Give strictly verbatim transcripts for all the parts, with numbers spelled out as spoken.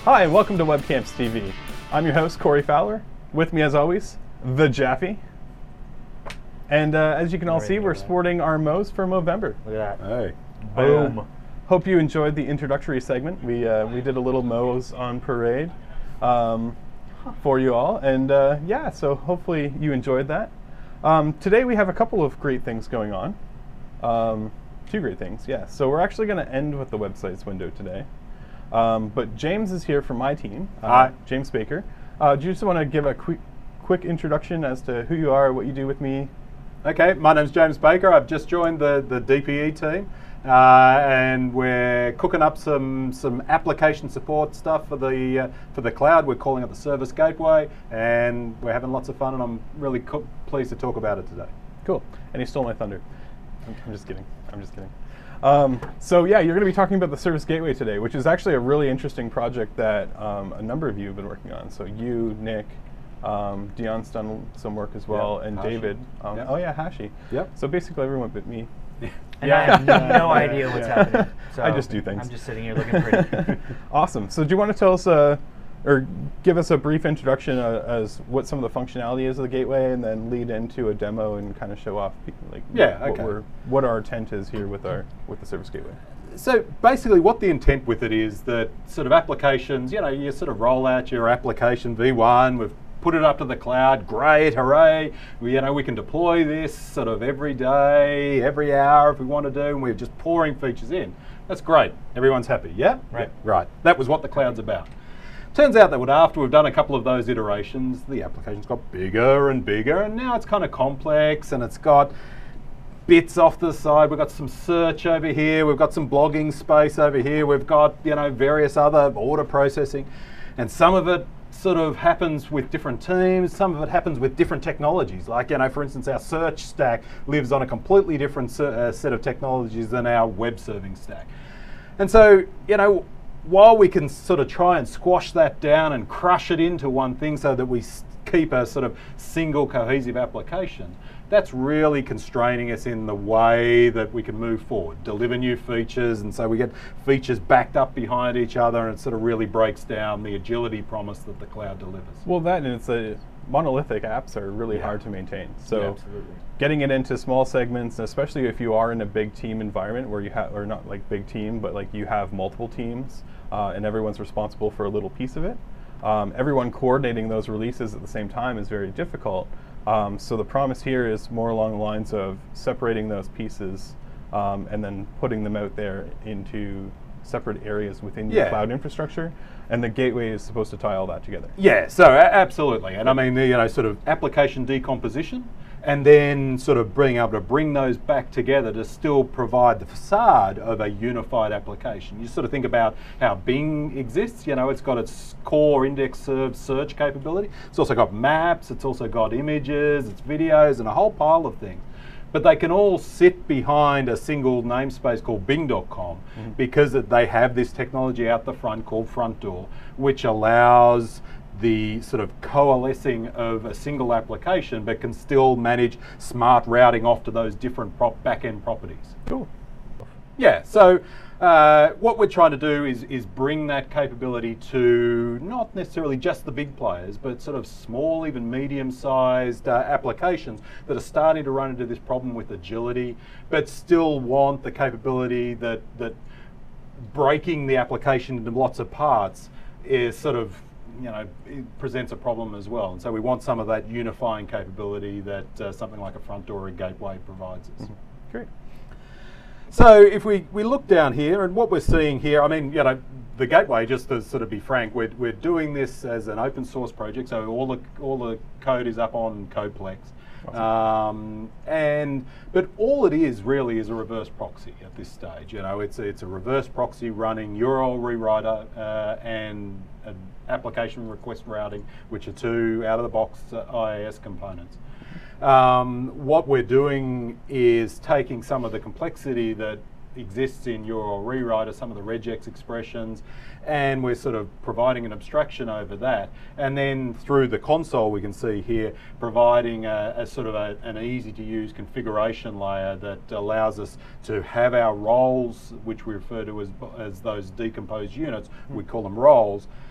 Hi, and welcome to Webcamps T V. I'm your host, Corey Fowler. With me, as always, the Jaffe. And uh, as you can all see, we're sporting our Mo's for Movember. Look at that. Hey. Boom. Uh, hope you enjoyed the introductory segment. We uh, we did a little Mo's on parade um, for you all. And uh, yeah, so hopefully you enjoyed that. Um, today we have a couple of great things going on. Um, two great things, yeah. So we're actually going to end with the websites window today. Um, but James is here from my team. Uh, Hi. James Baker. Uh, do you just want to give a quick, quick introduction as to who you are, what you do with me? Okay, my name's James Baker. I've just joined the, the D P E team, uh, and we're cooking up some some application support stuff for the uh, for the cloud. We're calling it the Service Gateway, and we're having lots of fun. And I'm really co- pleased to talk about it today. Cool. And he stole my thunder. I'm, I'm just kidding. I'm just kidding. Um, so yeah, you're going to be talking about the Service Gateway today, which is actually a really interesting project that um, a number of you have been working on. So you, Nick, um, Dion's done some work as well, Yep. and Hashi. David. Um, Yep. Oh yeah, Hashi. Yep. So basically everyone but me. And I have no idea what's Yeah. happening. So I just do things. I'm just sitting here looking pretty. Awesome. So do you want to tell us, uh, or give us a brief introduction uh, as what some of the functionality is of the gateway, and then lead into a demo and kind of show off, like Yeah, what okay. we're, what our intent is here with our with the Service Gateway. So basically what the intent with it is that sort of applications, you know, you sort of roll out your application V one, we've put it up to the cloud, great, hooray. We, you know, we can deploy this sort of every day, every hour if we want to do, and we're just pouring features in. That's great, everyone's happy, yeah? Right. Yeah, right, that was what the cloud's about. Turns out that after we've done a couple of those iterations, the application's got bigger and bigger, and now it's kind of complex, and it's got bits off the side. We've got some search over here, we've got some blogging space over here, we've got, you know, various other order processing, and some of it sort of happens with different teams, some of it happens with different technologies. Like, you know, for instance, our search stack lives on a completely different se- uh, set of technologies than our web serving stack. And so, you know, while we can sort of try and squash that down and crush it into one thing so that we s- keep a sort of single cohesive application, that's really constraining us in the way that we can move forward, deliver new features, and so we get features backed up behind each other, and it sort of really breaks down the agility promise that the cloud delivers. Well, that and it's a monolithic apps are really Yeah. hard to maintain. So Yeah, absolutely. getting it into small segments, especially if you are in a big team environment where you have, or not like big team, but like you have multiple teams uh, and everyone's responsible for a little piece of it. Um, everyone coordinating those releases at the same time is very difficult. Um, so the promise here is more along the lines of separating those pieces um, and then putting them out there into separate areas within your Yeah. cloud infrastructure, and the gateway is supposed to tie all that together. Yeah, so a- absolutely, and I mean, the, you know, sort of application decomposition, and then sort of being able to bring those back together to still provide the facade of a unified application. You sort of think about how Bing exists, you know, it's got its core index served search capability, it's also got maps, it's also got images, it's videos, and a whole pile of things. But they can all sit behind a single namespace called Bing dot com mm-hmm. because it, they have this technology out the front called Front Door, which allows the sort of coalescing of a single application, but can still manage smart routing off to those different prop back-end properties. Cool. Yeah, so uh, what we're trying to do is, is bring that capability to not necessarily just the big players, but sort of small, even medium-sized uh, applications that are starting to run into this problem with agility, but still want the capability that, that breaking the application into lots of parts is sort of, you know, it presents a problem as well. And so we want some of that unifying capability that uh, something like a Front Door or a Gateway provides us. Mm-hmm. Great. So if we, we look down here, and what we're seeing here, I mean, you know, the Gateway, just to sort of be frank, we're, we're doing this as an open source project, so all the all the code is up on Codeplex. Awesome. Um, and but all it is really is a reverse proxy at this stage. You know, it's a, it's a reverse proxy running U R L rewriter uh, and an application request routing, which are two out of the box uh, I I S components. Um, what we're doing is taking some of the complexity that exists in U R L rewriter, some of the regex expressions, and we're sort of providing an abstraction over that. And then through the console, we can see here, providing a, a sort of a, an easy to use configuration layer that allows us to have our roles, which we refer to as, as those decomposed units, we call them roles,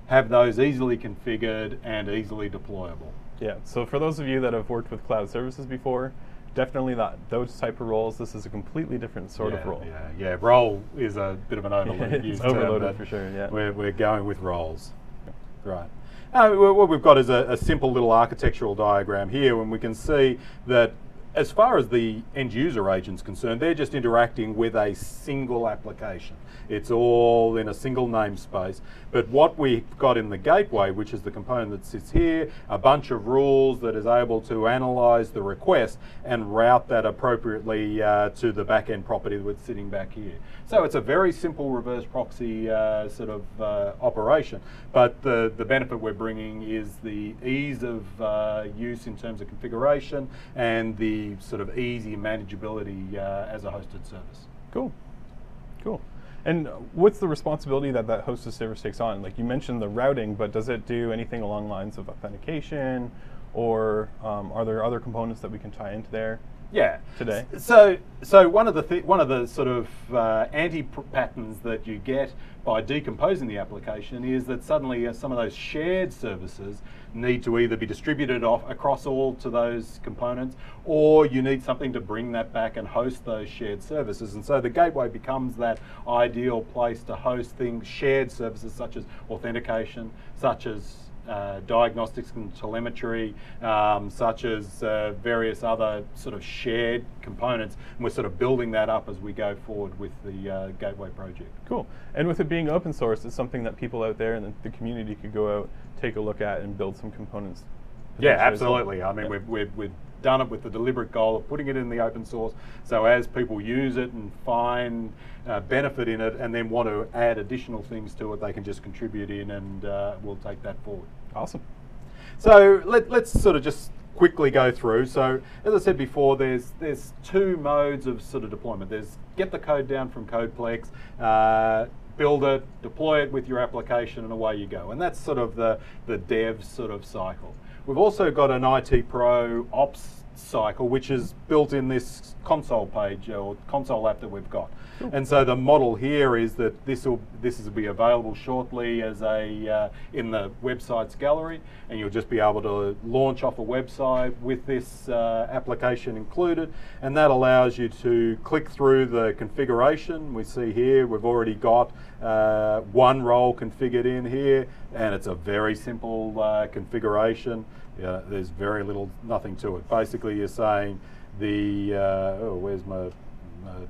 have those easily configured and easily deployable. Yeah, so for those of you that have worked with cloud services before, definitely that those type of roles, this is a completely different sort yeah, of role. Yeah, yeah. Role is a bit of an overloaded It's term, overloaded but for sure, yeah. We're, we're going with roles. Right. Uh, what we've got is a, a simple little architectural diagram here, and we can see that as far as the end user agent's concerned, they're just interacting with a single application. It's all in a single namespace. But what we've got in the gateway, which is the component that sits here, a bunch of rules that is able to analyze the request and route that appropriately uh, to the back-end property that's sitting back here. So it's a very simple reverse proxy uh, sort of uh, operation. But the, the benefit we're bringing is the ease of uh, use in terms of configuration and the sort of easy manageability uh, as a hosted service. Cool, cool. And what's the responsibility that that hosted service takes on? Like you mentioned the routing, but does it do anything along the lines of authentication, or um, are there other components that we can tie into there? Yeah. Today. So, so one of the th one of the sort of uh, anti-patterns that you get by decomposing the application is that suddenly uh, some of those shared services need to either be distributed off across all to those components, or you need something to bring that back and host those shared services. And so the gateway becomes that ideal place to host things, shared services such as authentication, such as Uh, diagnostics and telemetry, um, such as uh, various other sort of shared components, and we're sort of building that up as we go forward with the uh, Gateway project. Cool. And with it being open source, it's something that people out there in the, the community could go out, take a look at, and build some components. Yeah, potentially as well. absolutely. I mean, Yeah. we've, we've, we've done it with the deliberate goal of putting it in the open source, so as people use it and find uh, benefit in it and then want to add additional things to it, they can just contribute in, and uh, we'll take that forward. Awesome. So let, let's sort of just quickly go through. So as I said before, there's there's two modes of sort of deployment. There's get the code down from CodePlex, uh, build it, deploy it with your application, and away you go. And that's sort of the, the dev sort of cycle. We've also got an I T Pro ops cycle, which is built in this console page or console app that we've got. Cool. And so the model here is that this will this will be available shortly as a uh, in the websites gallery, and you'll just be able to launch off a website with this uh, application included, and that allows you to click through the configuration. We see here we've already got uh, one role configured in here, and it's a very simple uh, configuration. Yeah, there's very little, nothing to it. Basically, you're saying the uh, oh, where's my, my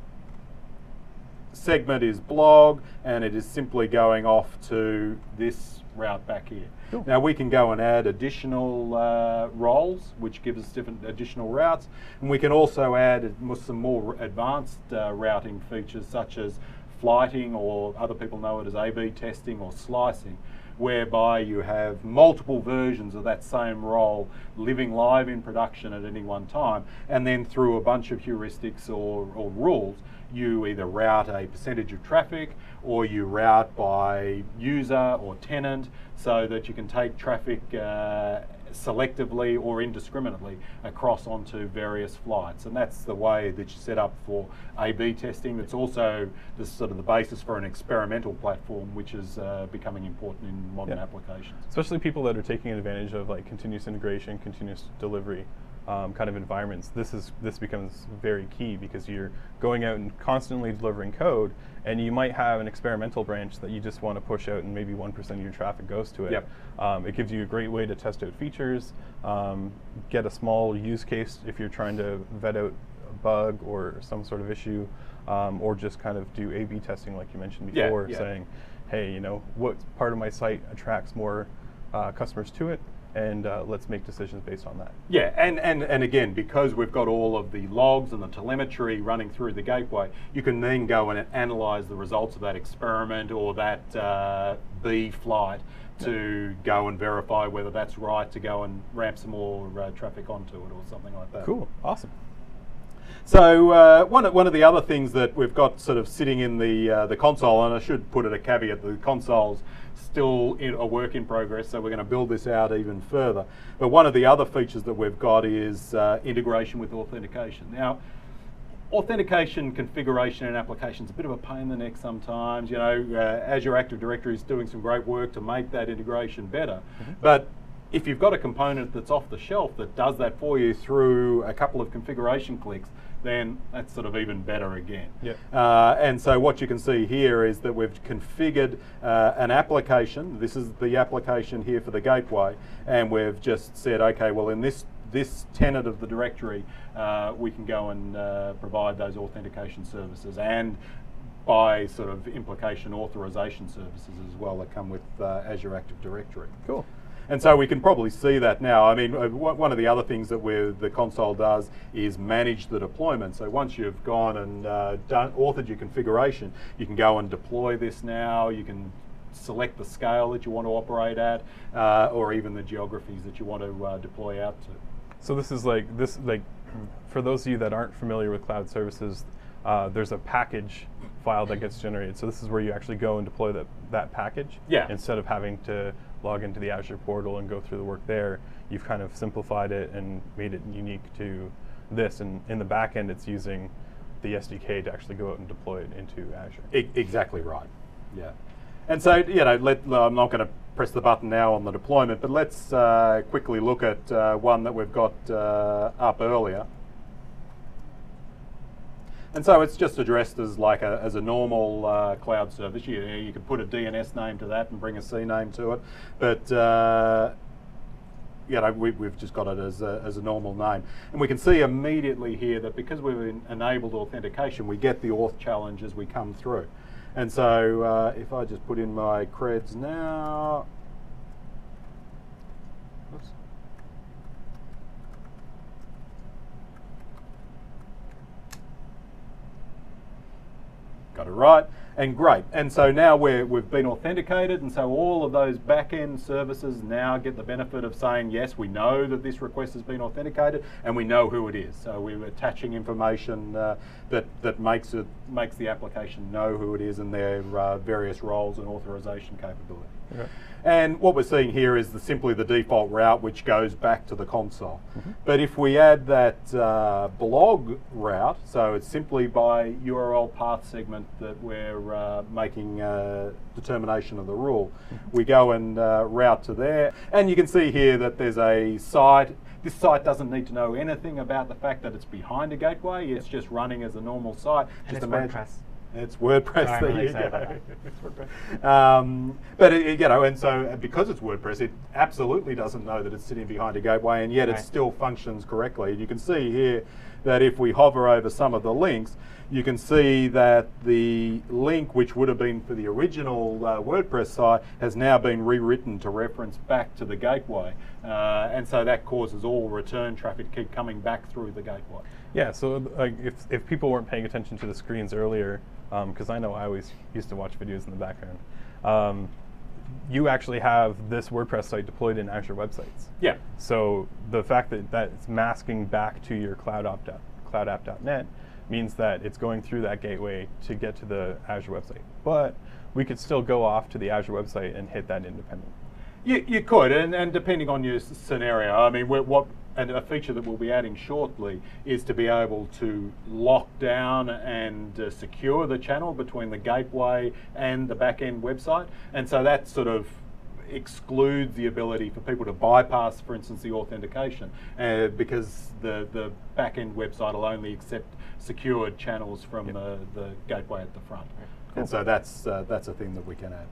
segment is blog, and it is simply going off to this route back here. Cool. Now we can go and add additional uh, roles, which gives us different additional routes, and we can also add some more advanced uh, routing features such as flighting, or other people know it as A B testing or slicing, whereby you have multiple versions of that same role living live in production at any one time, and then through a bunch of heuristics or, or rules, you either route a percentage of traffic, or you route by user or tenant, so that you can take traffic uh, selectively or indiscriminately across onto various flights. And that's the way that you set up for A B testing. That's also the sort of the basis for an experimental platform, which is uh, becoming important in modern yeah. applications. Especially people that are taking advantage of like continuous integration, continuous delivery um, kind of environments. This is this becomes very key, because you're going out and constantly delivering code, and you might have an experimental branch that you just want to push out, and maybe one percent of your traffic goes to it. Yep. Um, it gives you a great way to test out features, um, get a small use case if you're trying to vet out a bug or some sort of issue, um, or just kind of do A B testing like you mentioned before, yeah, yeah. saying, hey, you know, what part of my site attracts more uh, customers to it, and uh, let's make decisions based on that. Yeah, and, and, and again, because we've got all of the logs and the telemetry running through the gateway, you can then go and analyze the results of that experiment or that uh, B flight to go and verify whether that's right, to go and ramp some more uh, traffic onto it or something like that. Cool, awesome. So uh, one, of, one of the other things that we've got sort of sitting in the, uh, the console, and I should put it a caveat, the console's still in a work in progress, so we're going to build this out even further. But one of the other features that we've got is uh, integration with authentication. Now, authentication configuration and application is a bit of a pain in the neck sometimes. You know, uh, Azure Active Directory is doing some great work to make that integration better. Mm-hmm. But if you've got a component that's off the shelf that does that for you through a couple of configuration clicks, then that's sort of even better again. Yep. Uh, and so what you can see here is that we've configured uh, an application. This is the application here for the gateway, and we've just said, okay, well in this this tenant of the directory, uh, we can go and uh, provide those authentication services, and by sort of implication authorization services as well that come with uh, Azure Active Directory. Cool. And so we can probably see that now. I mean, uh, one of the other things that we're, the console does is manage the deployment. So once you've gone and uh, done, authored your configuration, you can go and deploy this now. You can select the scale that you want to operate at, uh, or even the geographies that you want to uh, deploy out to. So this is like this like for those of you that aren't familiar with cloud services, uh, there's a package file that gets generated. So this is where you actually go and deploy that that package. Yeah. Instead of having to log into the Azure portal and go through the work there, you've kind of simplified it and made it unique to this. And in the back end, it's using the S D K to actually go out and deploy it into Azure. E exactly right. Yeah. And so, you know, let, I'm not going to press the button now on the deployment, but let's uh, quickly look at uh, one that we've got uh, up earlier. And so it's just addressed as like a, as a normal uh, cloud service. You, you could put a D N S name to that and bring a C name to it, but uh, you know, we, we've just got it as a, as a normal name. And we can see immediately here that because we've en enabled authentication, we get the auth challenge as we come through. And so uh, if I just put in my creds now, oops. Got it right, and great. And so now we're, we've been authenticated, and so all of those back-end services now get the benefit of saying, yes, we know that this request has been authenticated, and we know who it is. So we're attaching information uh, that, that makes, it, makes the application know who it is and their uh, various roles and authorization capability. Okay. And what we're seeing here is the, simply the default route, which goes back to the console. Mm-hmm. But if we add that uh, blog route, so it's simply by U R L path segment that we're uh, making uh, determination of the rule, mm-hmm. we go and uh, route to there. And you can see here that there's a site. This site doesn't need to know anything about the fact that it's behind a gateway. It's yep. just running as a normal site. And just it's imagine. WordPress. It's WordPress. Sorry, There really you sorry go. um, but it, you know, and so because it's WordPress, it absolutely doesn't know that it's sitting behind a gateway, and yet right. it still functions correctly. And you can see here that if we hover over some of the links, you can see that the link, which would have been for the original uh, WordPress site, has now been rewritten to reference back to the gateway. Uh, and so that causes all return traffic keep coming back through the gateway. Yeah, so like if, if people weren't paying attention to the screens earlier, because um, I know I always used to watch videos in the background, um, you actually have this WordPress site deployed in Azure websites. Yeah. So the fact that that's masking back to your cloud app dot net means that it's going through that gateway to get to the Azure website. But we could still go off to the Azure website and hit that independent. You, you could, and, and depending on your scenario, I mean, what and a feature that we'll be adding shortly is to be able to lock down and uh, secure the channel between the gateway and the back-end website, and so that sort of excludes the ability for people to bypass, for instance, the authentication, uh, because the, the back-end website will only accept secured channels from yep. uh, the gateway at the front. Cool. And so that's, uh, that's a thing that we can add.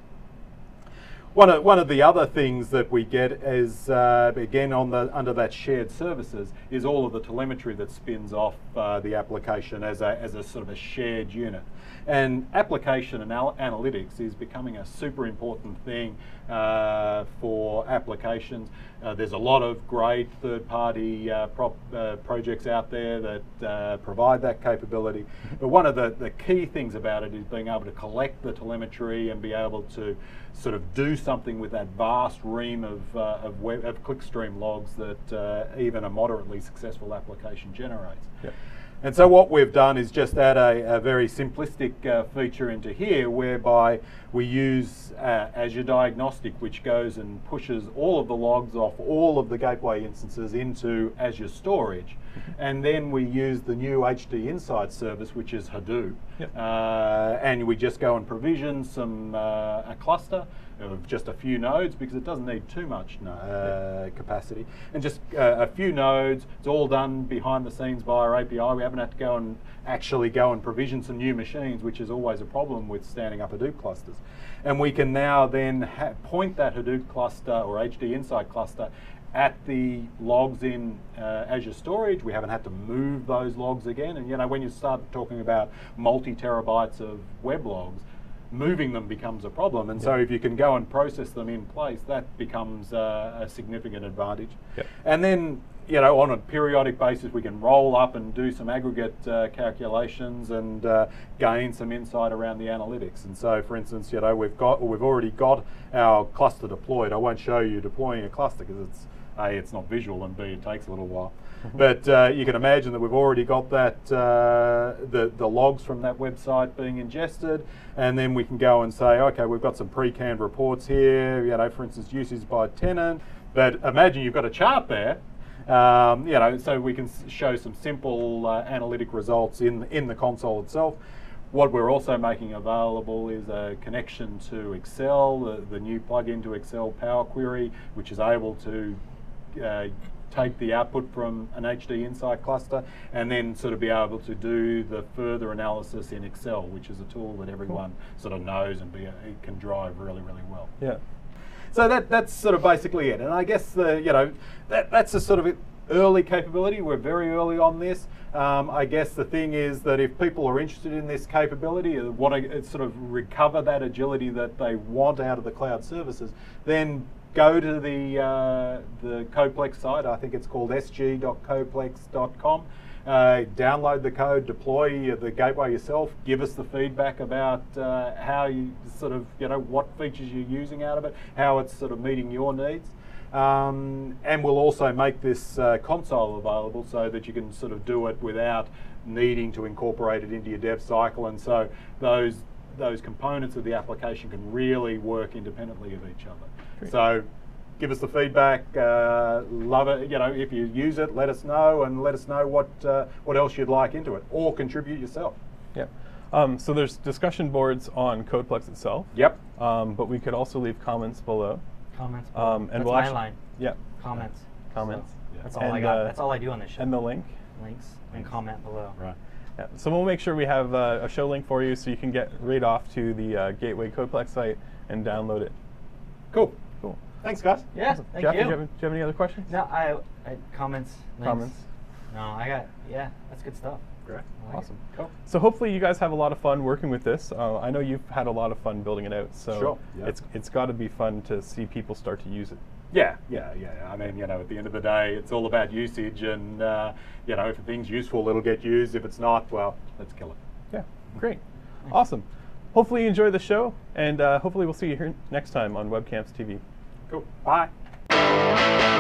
One of, one of the other things that we get is, uh, again, on the, under that shared services, is all of the telemetry that spins off uh, the application as a, as a sort of a shared unit. And application anal analytics is becoming a super important thing uh, for applications. Uh, there's a lot of great third-party uh, prop, uh, projects out there that uh, provide that capability. But one of the, the key things about it is being able to collect the telemetry and be able to sort of do something with that vast ream of, uh, of, web, of clickstream logs that uh, even a moderately successful application generates. Yep. And so what we've done is just add a, a very simplistic uh, feature into here whereby we use uh, Azure Diagnostic, which goes and pushes all of the logs off all of the gateway instances into Azure Storage. And then we use the new H D Insight service, which is Hadoop. Yep. Uh, and we just go and provision some uh, a cluster of just a few nodes, because it doesn't need too much no, uh, capacity, and just uh, a few nodes. It's all done behind the scenes via A P I. We haven't had to go and actually go and provision some new machines, which is always a problem with standing up Hadoop clusters. And we can now then ha point that Hadoop cluster or H D Insight cluster at the logs in uh, Azure Storage. We haven't had to move those logs again. And you know, when you start talking about multi-terabytes of web logs, moving them becomes a problem. And yep. so if you can go and process them in place, that becomes uh, a significant advantage. Yep. And then, you know, on a periodic basis, we can roll up and do some aggregate uh, calculations and uh, gain some insight around the analytics. And so, for instance, you know, we've got, we've already got our cluster deployed. I won't show you deploying a cluster because it's A, it's not visual, and B, it takes a little while. Mm-hmm. But uh, you can imagine that we've already got that uh, the the logs from that website being ingested, and then we can go and say, okay, we've got some pre-canned reports here. You know, for instance, usage by tenant. But imagine you've got a chart there. Um, you know, so we can show some simple uh, analytic results in in the console itself. What we're also making available is a connection to Excel, the, the new plugin to Excel Power Query, which is able to uh, take the output from an H D Insight cluster and then sort of be able to do the further analysis in Excel, which is a tool that everyone cool. sort of knows and be a, it can drive really, really well. Yeah. So that that's sort of basically it. And I guess the you know that that's a sort of early capability. We're very early on this. Um, I guess the thing is that if people are interested in this capability, uh, want to sort of recover that agility that they want out of the cloud services, then go to the uh, the Codeplex site. I think it's called s g dot codeplex dot com. Uh, download the code, deploy the gateway yourself, give us the feedback about uh, how you sort of, you know, what features you're using out of it, how it's sort of meeting your needs. Um, and we'll also make this uh, console available so that you can sort of do it without needing to incorporate it into your dev cycle. And so those those components of the application can really work independently of each other. Great. So give us the feedback, uh, love it. You know, if you use it, let us know, and let us know what uh, what else you'd like into it, or contribute yourself. Yeah. Um, so there's discussion boards on Codeplex itself. Yep. Um, but we could also leave comments below. Comments. Um, and that's we'll my actually, line. Yeah. Comments. Comments. So yeah. That's all and I got. Uh, that's all I do on this show. And the link. Links and comment below. Right. Yeah. So we'll make sure we have uh, a show link for you so you can get right off to the uh, Gateway Codeplex site and download it. Cool. Cool. Thanks, guys. Yeah. Awesome. Thank Jeff, you. Do you, have, do you have any other questions? No, I, I comments. Links. Comments. No, I got. Yeah, that's good stuff. Great. I like Awesome. it. Cool. So hopefully you guys have a lot of fun working with this. Uh, I know you've had a lot of fun building it out. So Sure. Yeah. it's it's got to be fun to see people start to use it. Yeah, yeah, yeah. I mean, you know, at the end of the day, it's all about usage, and uh, you know, if a thing's useful, it'll get used. If it's not, well, let's kill it. Yeah, great, awesome. Hopefully you enjoy the show, and uh, hopefully we'll see you here next time on Webcamps T V. Cool. Bye.